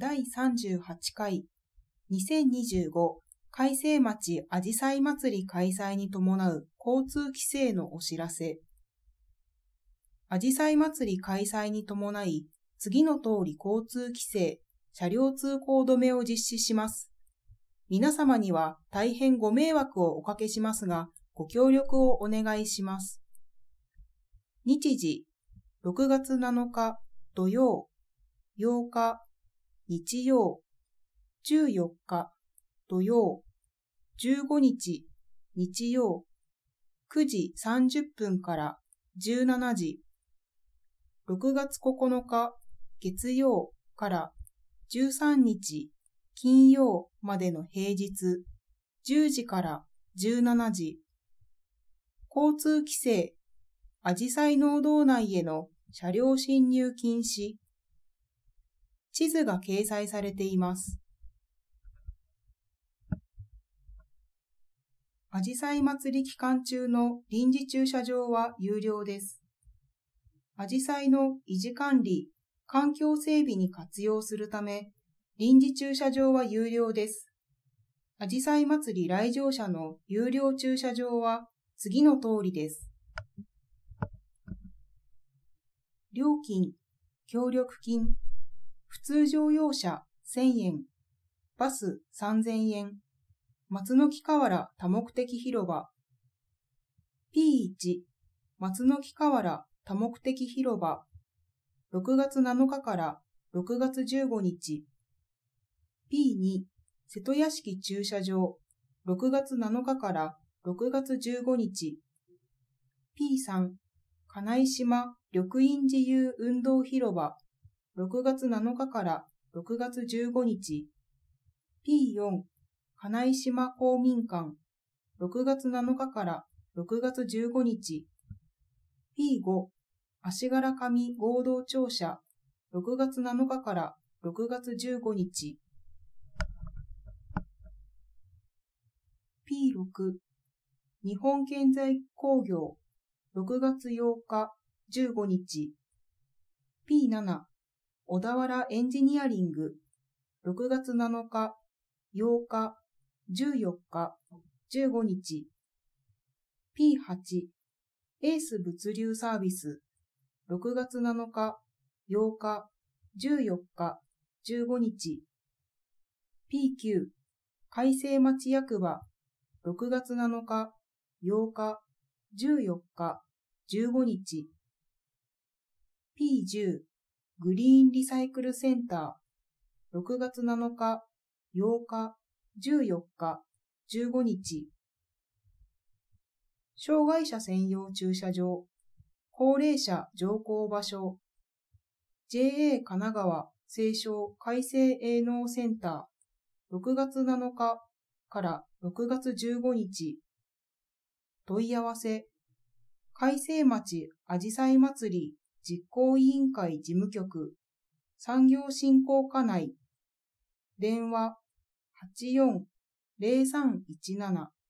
第38回2025開成町あじさい祭り開催に伴う交通規制のお知らせ。あじさい祭り開催に伴い、次の通り交通規制、車両通行止めを実施します。皆様には大変ご迷惑をおかけしますが、ご協力をお願いします。日時、6月7日土曜、8日日曜、14日土曜、15日日曜、9時30分から17時、6月9日月曜から13日金曜までの平日、10時から17時、交通規制、あじさい農道内への車両進入禁止。地図が掲載されています。あじさい祭り期間中の臨時駐車場は有料です。あじさいの維持管理、環境整備に活用するため、臨時駐車場は有料です。あじさい祭り来場者の有料駐車場は次の通りです。料金、協力金、普通乗用車1000円、バス3000円、松の木河原多目的広場。P1、松の木河原多目的広場。6月7日から6月15日。P2、瀬戸屋敷駐車場。6月7日から6月15日。P3、金井島緑蔭自由運動広場。6月7日から6月15日。P4、金井島公民館。6月7日から6月15日。P5、足柄上合同庁舎。6月7日から6月15日。P6、日本建材工業。6月8日、15日。P7、小田原エンジニアリング。6月7日、8日、14日、15日。P8、エース物流サービス。6月7日、8日、14日、15日。P9、開成町役場。6月7日、8日、14日、15日。P10、グリーンリサイクルセンター。6月7日、8日、14日、15日。障害者専用駐車場。高齢者乗降場所。JA 神奈川西湘改正営農センター。6月7日から6月15日。問い合わせ。開成町あじさい祭り実行委員会事務局。産業振興課内。電話 84-0317